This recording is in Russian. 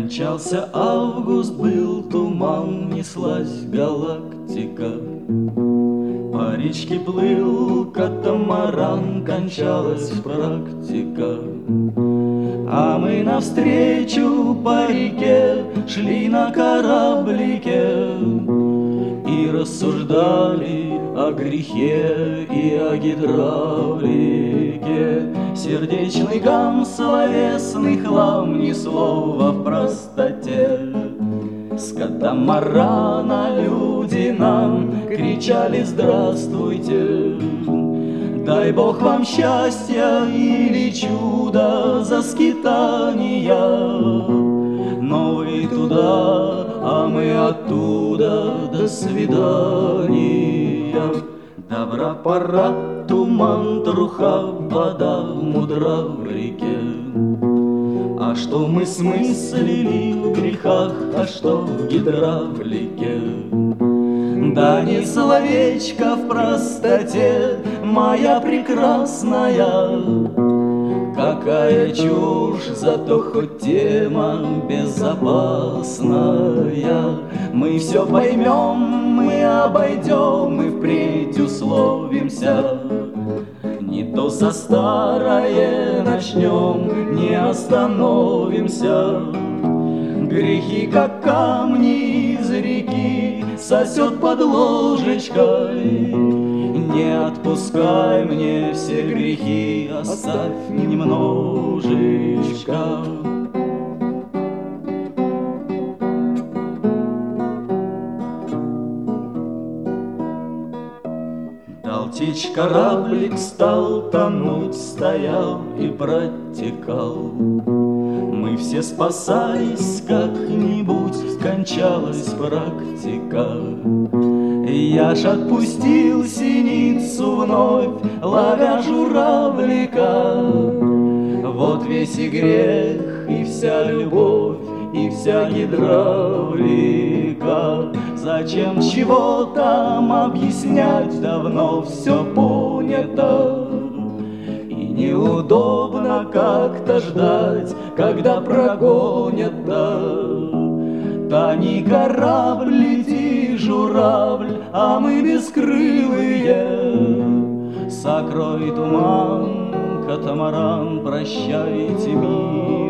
Кончался август, был туман, неслась галактика. По речке плыл катамаран, кончалась практика. А мы навстречу по реке шли на кораблике и рассуждали о грехе и о гидравлике. Сердечный гам, словесный хлам, ни слова в простоте. С катамарана люди нам кричали: здравствуйте, дай Бог вам счастья или чудо за скитания. Но вы туда, а мы оттуда, до свидания. Добра пора, туман, труха, вода мудра в реке. А что мы смыслили в грехах, а что в гидравлике? Да не словечко в простоте, моя прекрасная. Какая чушь, зато хоть тема безопасная. Мы все поймем, мы обойдем, мы впредь условимся. Не то за старое начнем, не остановимся. Грехи, как камни из реки, сосет под ложечкой. Не отпускай мне все грехи, оставь немножечко. Дал течь кораблик, стал тонуть, стоял и протекал. Мы все спасались как-нибудь, кончалась практика. Я ж отпустил синицу вновь, ловя журавлика. Вот весь и грех, и вся любовь, и вся гидравлика. Зачем чего там объяснять, давно все понято. И неудобно как-то ждать, когда прогонят-то. Тони корабль, лети, журавль, а мы бескрылые. Сокрой туман, катамаран, прощайте мир.